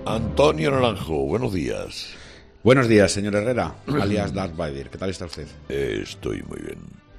Antonio Naranjo, buenos días. Buenos días, señor Herrera, alias Darth Vader. ¿Qué tal está usted? Estoy muy bien.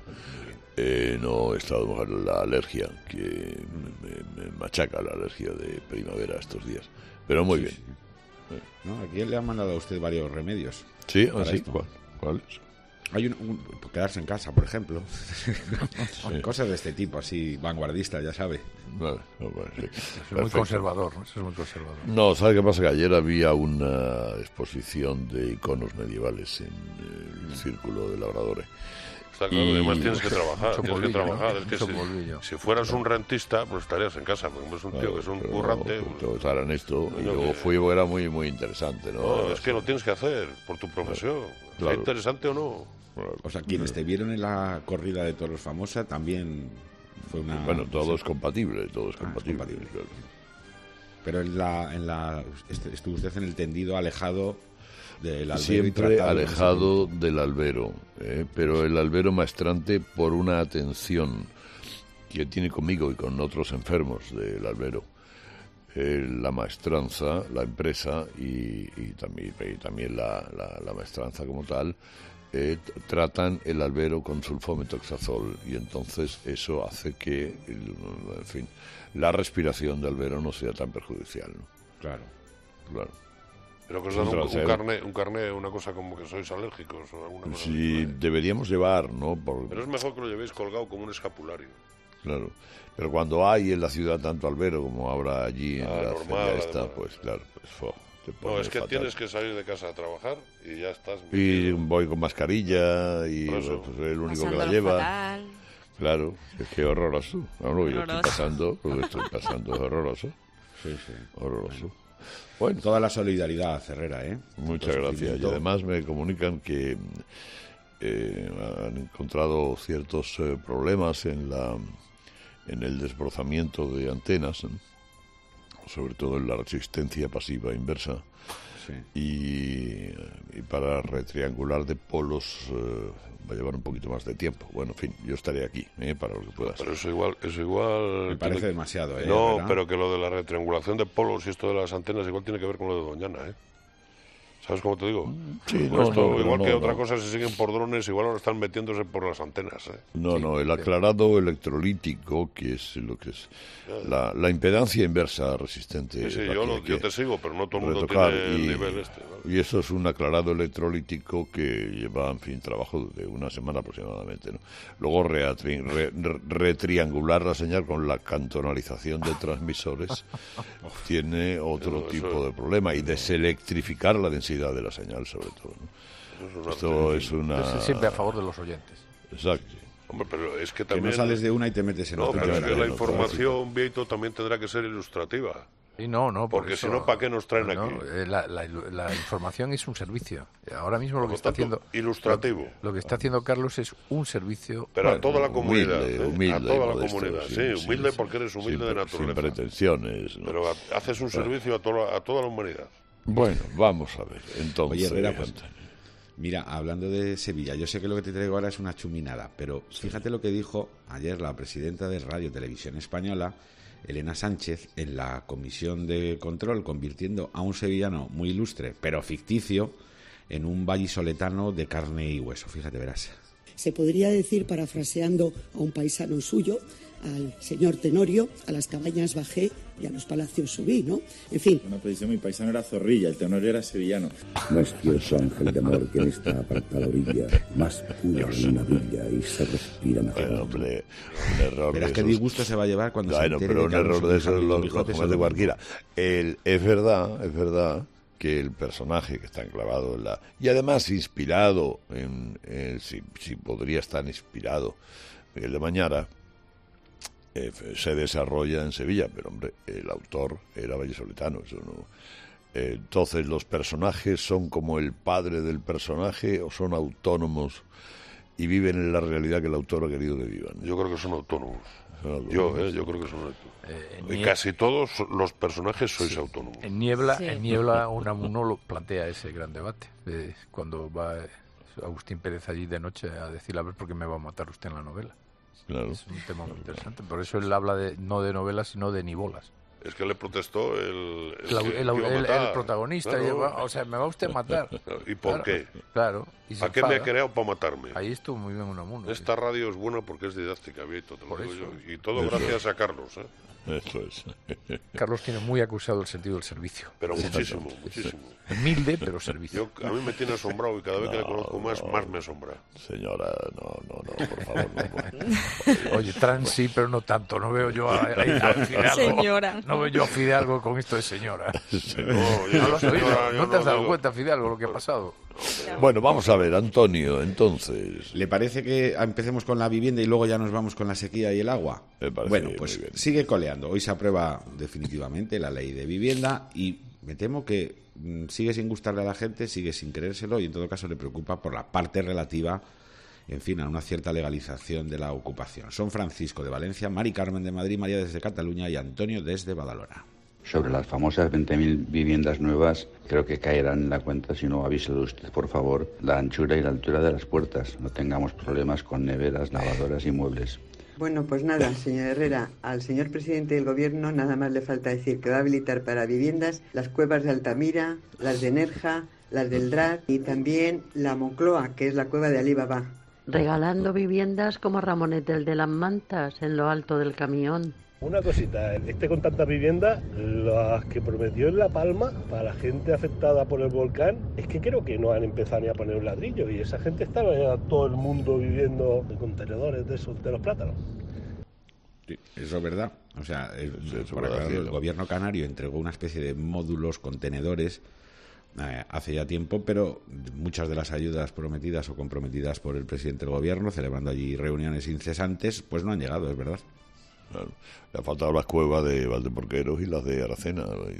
No he estado con la alergia, que me machaca la alergia de primavera estos días. Pero muy bien. Sí. No, aquí le han mandado a usted varios remedios. ¿Sí? ¿Sí? ¿Cuáles? Hay quedarse en casa, por ejemplo. Sí. Cosas de este tipo, así vanguardistas, ya sabe. Vale, sí. Es muy conservador, ¿no? Eso es muy conservador. No, ¿sabe qué pasa? Que ayer había una exposición de iconos medievales en el Círculo de Labradores. Está claro, además tienes que trabajar, ¿no? Si fueras un rentista, pues estarías en casa, porque es un tío que es un currante. Pues harán esto, y luego fui, era muy, muy interesante, ¿no? No, es que lo tienes que hacer por tu profesión, claro. ¿Es interesante o no? Claro. O sea, quienes te vieron en la corrida de toros famosa también fue una... Bueno, todo es compatible, todo es compatible. Claro. Pero estuvo usted en el tendido alejado del albero. Siempre alejado del albero, pero el albero maestrante por una atención que tiene conmigo y con otros enfermos del albero. La maestranza, la empresa y también la maestranza como tal, tratan el albero con sulfometoxazol y entonces eso hace que, en fin, la respiración de albero no sea tan perjudicial, ¿no? Claro. Pero que os dan un carné, una cosa como que sois alérgicos o alguna cosa. Sí, deberíamos llevar, ¿no? Pero es mejor que lo llevéis colgado como un escapulario. Claro, pero cuando hay en la ciudad tanto albero como ahora allí en la normal, feria esta, pues claro, te pone no, es que fatal. Tienes que salir de casa a trabajar y ya estás. Y voy con mascarilla y pues, el único que la lleva. Fatal. Claro, es que horroroso. No, yo estoy pasando, lo que estoy pasando es horroroso. Sí. Horroroso. Bueno, toda la solidaridad, Herrera, muchas gracias. Y además me comunican que han encontrado ciertos problemas en el desbrozamiento de antenas, ¿no? Sobre todo en la resistencia pasiva inversa. Sí. Y para retriangular de polos va a llevar un poquito más de tiempo. Bueno, en fin, yo estaré aquí para lo que pueda Pero ser. eso igual Me parece demasiado, No, ¿verdad? pero que lo de la retriangulación de polos y esto de las antenas igual tiene que ver con lo de Doñana, ¿Sabes cómo te digo? Sí, igual que otra cosa se siguen por drones, igual ahora están metiéndose por las antenas, No, el aclarado electrolítico, que es lo que es la impedancia inversa resistente. Sí, yo te sigo, pero no todo el mundo tiene el nivel este. ¿Vale? Y eso es un aclarado electrolítico que lleva, en fin, trabajo de una semana aproximadamente, ¿no? Luego retriangular la señal con la cantonalización de transmisores tiene otro tipo de problema, y deselectrificar la densidad de la señal, sobre todo, ¿no? Esto es una... Siempre a favor de los oyentes. Exacto. Hombre, pero es que Que también... no sales de una y te metes en otra. pero es que la información, Vieito, también tendrá que ser ilustrativa. Y no, porque si no, ¿para qué nos traen aquí? La información es un servicio. Ahora mismo lo que está haciendo... Ilustrativo. Lo que está haciendo Carlos es un servicio... Pero a toda la comunidad. Humilde, a toda la modesto, comunidad. sí, Humilde porque eres humilde de naturaleza. Sin pretensiones, ¿no? Pero haces un servicio a toda la humanidad. Bueno, vamos a ver. Entonces, Oye, Herrera, pues, mira, hablando de Sevilla, yo sé que lo que te traigo ahora es una chuminada, pero fíjate lo que dijo ayer la presidenta de Radio Televisión Española, Elena Sánchez, en la comisión de control, convirtiendo a un sevillano muy ilustre, pero ficticio, en un vallisoletano de carne y hueso. Fíjate, verás. Se podría decir, parafraseando a un paisano suyo, al señor Tenorio, a las cabañas bajé y a los palacios subí, ¿no? En fin. Una predicción, mi paisano era Zorrilla, el Tenorio era sevillano. No es tierso ángel de amor que en esta apartada orilla, más pura que una villa y se respira mejor. Bueno, hombre, un error. Verás qué disgusto se va a llevar cuando se entere pero de un que error de esos los Quijote comete cualquiera. Es verdad que el personaje que está enclavado en la... Y además inspirado si podría estar inspirado, Miguel de Mañara, se desarrolla en Sevilla, pero hombre, el autor era vallisoletano, eso no. Entonces, ¿los personajes son como el padre del personaje o son autónomos y viven en la realidad que el autor ha querido que vivan? Yo creo que son autónomos. Yo creo que son autónomos. Y casi todos los personajes sois autónomos. En Niebla Unamuno lo plantea ese gran debate. Cuando va Agustín Pérez allí de noche a decirle, a ver, ¿por qué me va a matar usted en la novela? Claro. Es un tema muy interesante. Por eso él habla no de novelas, sino de nivolas. Es que le protestó el protagonista. Claro. O sea, me va usted a matar. ¿Y por qué? Claro. ¿A qué me he creado para matarme? Ahí estuvo muy bien Unamuno. Esta radio es buena porque es didáctica, Vieto, te lo digo yo. Y todo gracias a Carlos, Eso es. Carlos tiene muy acusado el sentido del servicio. Pero muchísimo. Humilde, pero servicio. A mí me tiene asombrado y cada vez que le conozco más me asombra. Señora, no, por favor, no. Oye, trans sí, pero no tanto. No veo yo a Fidalgo. Señora. No veo yo a Fidalgo con esto de señora. ¿No te has dado cuenta, Fidalgo, lo que ha pasado? Bueno, vamos a ver, Antonio, entonces. ¿Le parece que empecemos con la vivienda y luego ya nos vamos con la sequía y el agua? Bueno, pues sigue coleando. Hoy se aprueba definitivamente la ley de vivienda y me temo que sigue sin gustarle a la gente, sigue sin creérselo y en todo caso le preocupa por la parte relativa, en fin, a una cierta legalización de la ocupación. Son Francisco de Valencia, Mari Carmen de Madrid, María desde Cataluña y Antonio desde Badalona. Sobre las famosas 20.000 viviendas nuevas, creo que caerán en la cuenta, si no, avíselo usted, por favor, la anchura y la altura de las puertas. No tengamos problemas con neveras, lavadoras y muebles. Bueno, pues nada, señor Herrera, al señor presidente del Gobierno nada más le falta decir que va a habilitar para viviendas las cuevas de Altamira, las de Nerja, las del Drat y también la Moncloa, que es la cueva de Alí Baba. Regalando viviendas como Ramonet el de las mantas en lo alto del camión. Una cosita, con tantas viviendas, las que prometió en La Palma para la gente afectada por el volcán, es que creo que no han empezado ni a poner un ladrillo y esa gente está todo el mundo viviendo en contenedores de esos, de los plátanos. Sí, eso es verdad. O sea, el gobierno canario entregó una especie de módulos, contenedores, hace ya tiempo, pero muchas de las ayudas prometidas o comprometidas por el presidente del gobierno, celebrando allí reuniones incesantes, pues no han llegado, es verdad. Claro. Le ha faltado las cuevas de Valdeporqueros y las de Aracena.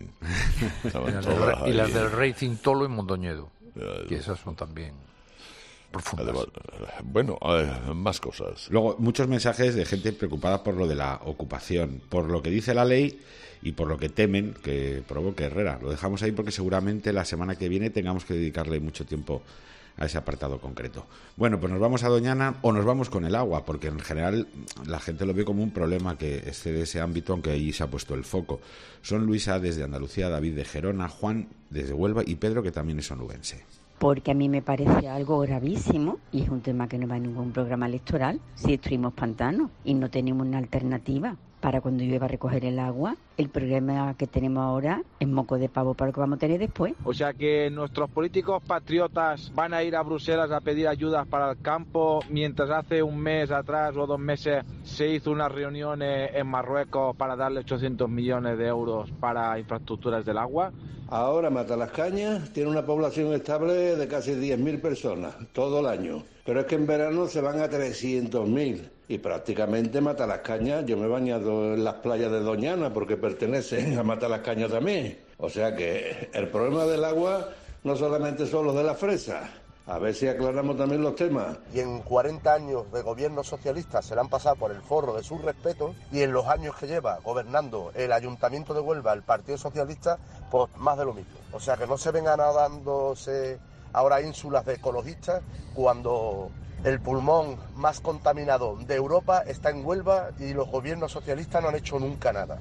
Y las del Racing Tolo y Mondoñedo. Que esas son también profundas. Bueno, más cosas. Luego, muchos mensajes de gente preocupada por lo de la ocupación, por lo que dice la ley y por lo que temen que provoque Herrera. Lo dejamos ahí porque seguramente la semana que viene tengamos que dedicarle mucho tiempo a ese apartado concreto. Bueno, pues nos vamos a Doñana o nos vamos con el agua, porque en general la gente lo ve como un problema que excede ese ámbito, aunque ahí se ha puesto el foco. Son Luisa desde Andalucía, David de Gerona, Juan desde Huelva y Pedro, que también es onubense. Porque a mí me parece algo gravísimo y es un tema que no va en ningún programa electoral. Si destruimos pantanos y no tenemos una alternativa para cuando llueva recoger el agua, el problema que tenemos ahora es moco de pavo para lo que vamos a tener después. O sea que nuestros políticos patriotas van a ir a Bruselas a pedir ayudas para el campo, mientras hace un mes atrás o 2 meses se hizo una reunión en Marruecos para darle 800 millones de euros para infraestructuras del agua. Ahora Matalascañas tiene una población estable de casi 10.000 personas todo el año, pero es que en verano se van a 300.000 y prácticamente Matalascañas, yo me he bañado en las playas de Doñana porque pertenecen a Matalascañas también. O sea que el problema del agua no solamente son los de la fresa. A ver si aclaramos también los temas. Y en 40 años de gobierno socialista se le han pasado por el forro de sus respetos y en los años que lleva gobernando el Ayuntamiento de Huelva, el Partido Socialista, pues más de lo mismo. O sea que no se vengan dándose ahora ínsulas de ecologistas cuando el pulmón más contaminado de Europa está en Huelva y los gobiernos socialistas no han hecho nunca nada.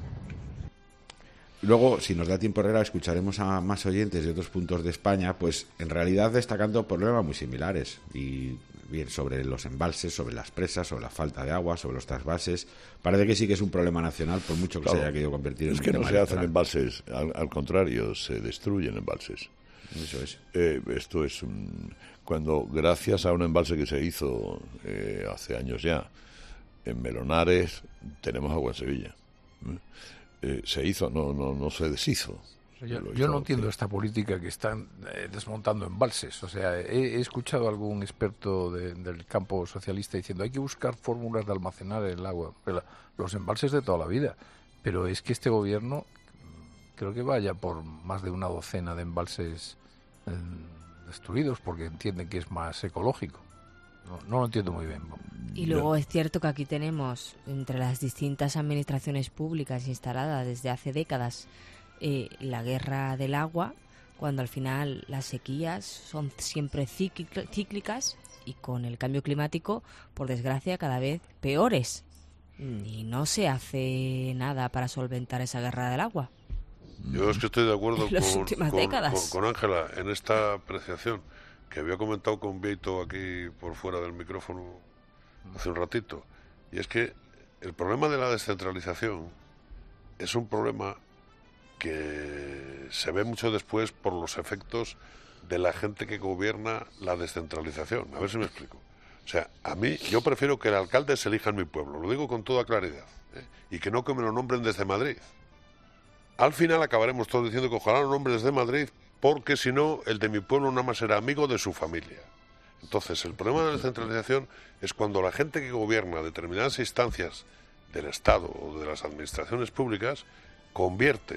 Luego, si nos da tiempo, Herrera, escucharemos a más oyentes de otros puntos de España, pues en realidad destacando problemas muy similares. Y bien, sobre los embalses, sobre las presas, sobre la falta de agua, sobre los trasvases. Parece que sí que es un problema nacional, por mucho que se haya querido convertir en un tema Es que no se hacen electoral. embalses, al contrario, se destruyen embalses. Eso es. Esto es cuando, gracias a un embalse que se hizo hace años ya, en Melonares, tenemos agua en Sevilla. Se hizo, no se deshizo. Yo no entiendo esta política que están desmontando embalses. O sea, he escuchado a algún experto del campo socialista diciendo hay que buscar fórmulas de almacenar el agua. Los embalses de toda la vida. Pero es que este gobierno creo que vaya por más de una docena de embalses destruidos porque entienden que es más ecológico. No lo entiendo muy bien. Y luego es cierto que aquí tenemos, entre las distintas administraciones públicas instaladas desde hace décadas, la guerra del agua, cuando al final las sequías son siempre cíclicas y con el cambio climático, por desgracia, cada vez peores. y no se hace nada para solventar esa guerra del agua. Yo es que estoy de acuerdo las últimas décadas. Con Ángela en esta apreciación que había comentado con Vieito aquí por fuera del micrófono hace un ratito, y es que el problema de la descentralización es un problema que se ve mucho después por los efectos de la gente que gobierna la descentralización. A ver si me explico. O sea, a mí, yo prefiero que el alcalde se elija en mi pueblo, lo digo con toda claridad, y que no que me lo nombren desde Madrid. Al final acabaremos todos diciendo que ojalá lo nombren desde Madrid, porque si no, el de mi pueblo nada más será amigo de su familia. Entonces, el problema de la descentralización es cuando la gente que gobierna determinadas instancias del Estado o de las administraciones públicas convierte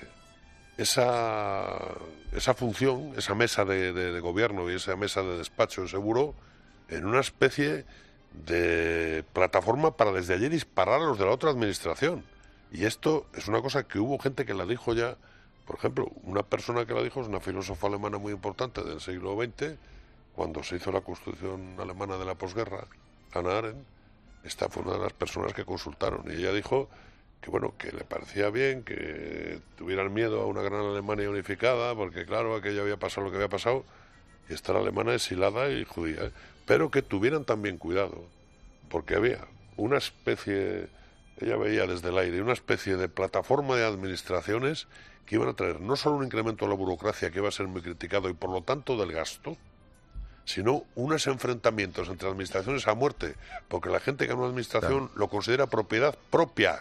esa función, esa mesa de gobierno y esa mesa de despacho, ese buró, en una especie de plataforma para desde allí disparar a los de la otra administración. Y esto es una cosa que hubo gente que la dijo ya. Por ejemplo, una persona que la dijo es una filósofa alemana muy importante del siglo XX, cuando se hizo la Constitución alemana de la posguerra, Hannah Arendt. Esta fue una de las personas que consultaron, y ella dijo que bueno, que le parecía bien que tuvieran miedo a una gran Alemania unificada, porque claro, aquello había pasado lo que había pasado, y esta era alemana exilada y judía, pero que tuvieran también cuidado, porque había una especie, ella veía desde el aire, una especie de plataforma de administraciones que iban a traer no solo un incremento de la burocracia, que iba a ser muy criticado, y por lo tanto del gasto, sino unos enfrentamientos entre administraciones a muerte, porque la gente que en una administración lo considera propiedad propia.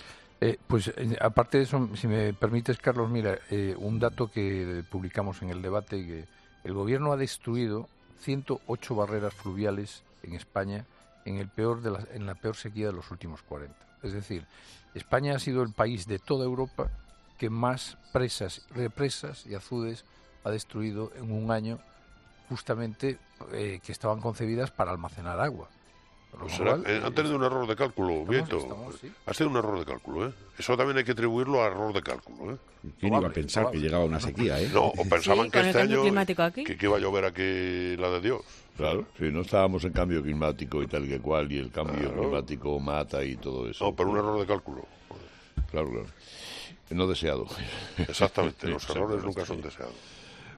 Aparte de eso, si me permites, Carlos, mira, un dato que publicamos en el debate, que el gobierno ha destruido 108 barreras fluviales en España en la peor sequía de los últimos 40. Es decir, España ha sido el país de toda Europa que más represas y azudes ha destruido en un año, justamente que estaban concebidas para almacenar agua. Pues han tenido un error de cálculo, Vieito. ¿Sí? Ha sido un error de cálculo, ¿eh? Eso también hay que atribuirlo a error de cálculo, ¿eh? ¿Quién iba a pensar que llegaba una sequía, No, o pensaban que este año que iba a llover aquí la de Dios. Claro, si no estábamos en cambio climático y tal que cual, y el cambio climático mata y todo eso. No, pero un error de cálculo. Claro. No deseado. Exactamente, los errores nunca son deseados.